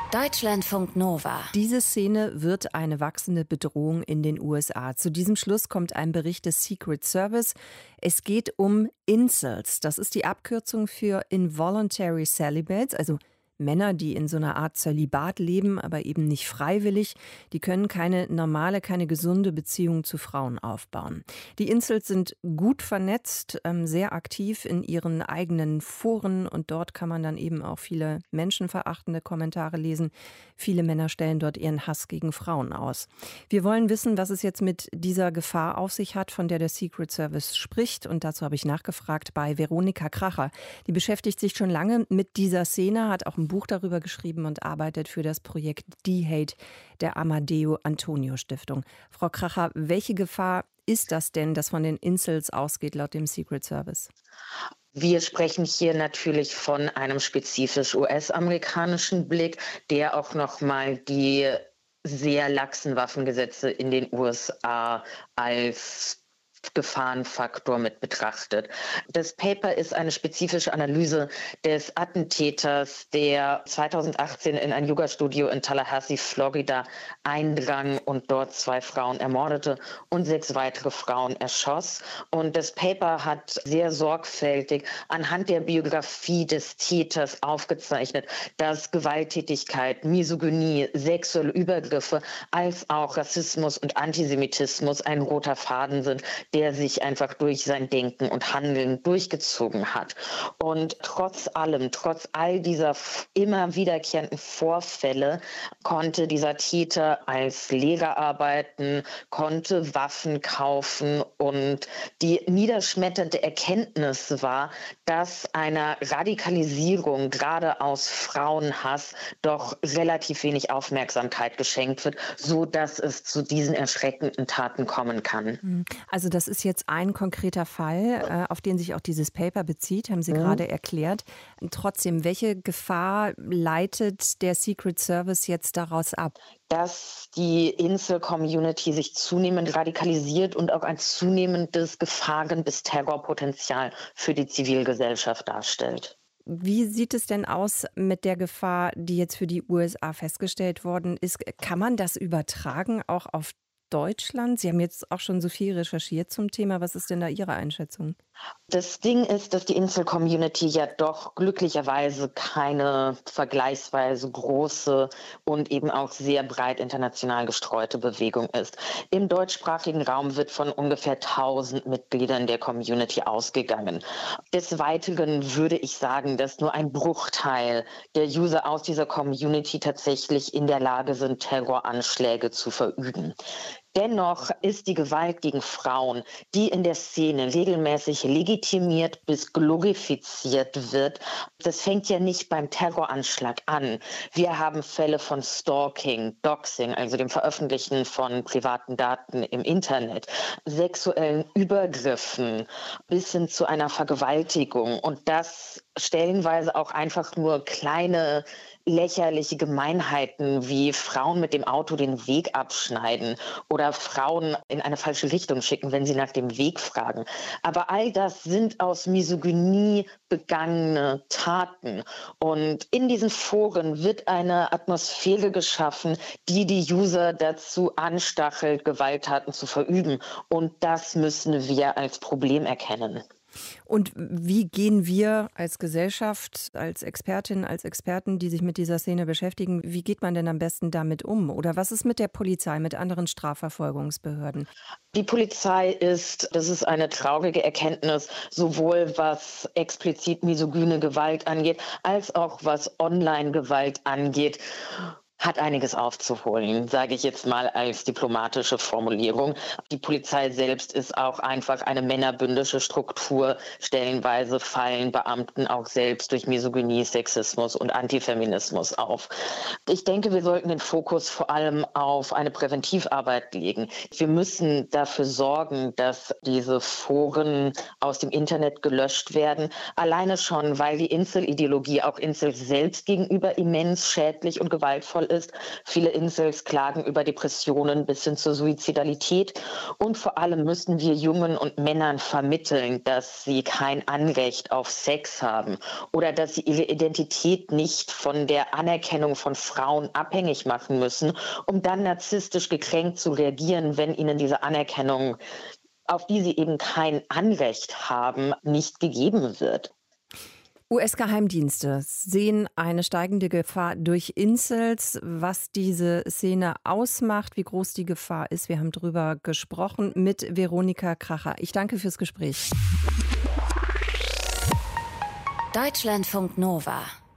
Deutschlandfunk Nova. Diese Szene wird eine wachsende Bedrohung in den USA. Zu diesem Schluss kommt ein Bericht des Secret Service. Es geht um Incels. Das ist die Abkürzung für Involuntary Celibates, also Männer, die in so einer Art Zölibat leben, aber eben nicht freiwillig. Die können keine normale, keine gesunde Beziehung zu Frauen aufbauen. Die Incels sind gut vernetzt, sehr aktiv in ihren eigenen Foren und dort kann man dann eben auch viele menschenverachtende Kommentare lesen. Viele Männer stellen dort ihren Hass gegen Frauen aus. Wir wollen wissen, was es jetzt mit dieser Gefahr auf sich hat, von der Secret Service spricht. Und dazu habe ich nachgefragt bei Veronika Kracher. Die beschäftigt sich schon lange mit dieser Szene, hat auch ein Buch darüber geschrieben und arbeitet für das Projekt D-Hate der Amadeo Antonio Stiftung. Frau Kracher, welche Gefahr ist das denn, das von den Incels ausgeht, laut dem Secret Service? Wir sprechen hier natürlich von einem spezifisch US-amerikanischen Blick, der auch nochmal die sehr laxen Waffengesetze in den USA als Gefahrenfaktor mit betrachtet. Das Paper ist eine spezifische Analyse des Attentäters, der 2018 in ein Yoga-Studio in Tallahassee, Florida, eindrang und dort 2 Frauen ermordete und 6 weitere Frauen erschoss. Und das Paper hat sehr sorgfältig anhand der Biografie des Täters aufgezeichnet, dass Gewalttätigkeit, Misogynie, sexuelle Übergriffe als auch Rassismus und Antisemitismus ein roter Faden sind, der sich einfach durch sein Denken und Handeln durchgezogen hat. Und trotz all dieser immer wiederkehrenden Vorfälle konnte dieser Täter als Lehrer arbeiten, konnte Waffen kaufen und die niederschmetternde Erkenntnis war, dass einer Radikalisierung gerade aus Frauenhass doch relativ wenig Aufmerksamkeit geschenkt wird, so dass es zu diesen erschreckenden Taten kommen kann. Also das ist jetzt ein konkreter Fall, auf den sich auch dieses Paper bezieht, haben Sie gerade erklärt. Trotzdem, welche Gefahr leitet der Secret Service jetzt daraus ab? Dass die Incel-Community sich zunehmend radikalisiert und auch ein zunehmendes Gefahren- bis Terrorpotenzial für die Zivilgesellschaft darstellt. Wie sieht es denn aus mit der Gefahr, die jetzt für die USA festgestellt worden ist? Kann man das übertragen, auch auf Deutschland? Sie haben jetzt auch schon so viel recherchiert zum Thema. Was ist denn da Ihre Einschätzung? Das Ding ist, dass die Incel-Community ja doch glücklicherweise keine vergleichsweise große und eben auch sehr breit international gestreute Bewegung ist. Im deutschsprachigen Raum wird von ungefähr 1000 Mitgliedern der Community ausgegangen. Des Weiteren würde ich sagen, dass nur ein Bruchteil der User aus dieser Community tatsächlich in der Lage sind, Terroranschläge zu verüben. Dennoch ist die Gewalt gegen Frauen, die in der Szene regelmäßig legitimiert bis glorifiziert wird, das fängt ja nicht beim Terroranschlag an. Wir haben Fälle von Stalking, Doxing, also dem Veröffentlichen von privaten Daten im Internet, sexuellen Übergriffen bis hin zu einer Vergewaltigung und das stellenweise auch einfach nur kleine lächerliche Gemeinheiten wie Frauen mit dem Auto den Weg abschneiden oder Frauen in eine falsche Richtung schicken, wenn sie nach dem Weg fragen. Aber all das sind aus Misogynie begangene Taten. Und in diesen Foren wird eine Atmosphäre geschaffen, die die User dazu anstachelt, Gewalttaten zu verüben. Und das müssen wir als Problem erkennen. Und wie gehen wir als Gesellschaft, als Expertinnen, als Experten, die sich mit dieser Szene beschäftigen, wie geht man denn am besten damit um? Oder was ist mit der Polizei, mit anderen Strafverfolgungsbehörden? Die Polizei das ist eine traurige Erkenntnis, sowohl was explizit misogyne Gewalt angeht, als auch was Online-Gewalt angeht. Hat einiges aufzuholen, sage ich jetzt mal als diplomatische Formulierung. Die Polizei selbst ist auch einfach eine männerbündische Struktur. Stellenweise fallen Beamten auch selbst durch Misogynie, Sexismus und Antifeminismus auf. Ich denke, wir sollten den Fokus vor allem auf eine Präventivarbeit legen. Wir müssen dafür sorgen, dass diese Foren aus dem Internet gelöscht werden. Alleine schon, weil die Incel-Ideologie auch Incel selbst gegenüber immens schädlich und gewaltvoll ist. Viele Incels klagen über Depressionen bis hin zur Suizidalität. Und vor allem müssen wir Jungen und Männern vermitteln, dass sie kein Anrecht auf Sex haben oder dass sie ihre Identität nicht von der Anerkennung von Frauen abhängig machen müssen, um dann narzisstisch gekränkt zu reagieren, wenn ihnen diese Anerkennung, auf die sie eben kein Anrecht haben, nicht gegeben wird. US-Geheimdienste sehen eine steigende Gefahr durch Incels. Was diese Szene ausmacht, wie groß die Gefahr ist, wir haben darüber gesprochen mit Veronika Kracher. Ich danke fürs Gespräch. Deutschlandfunk Nova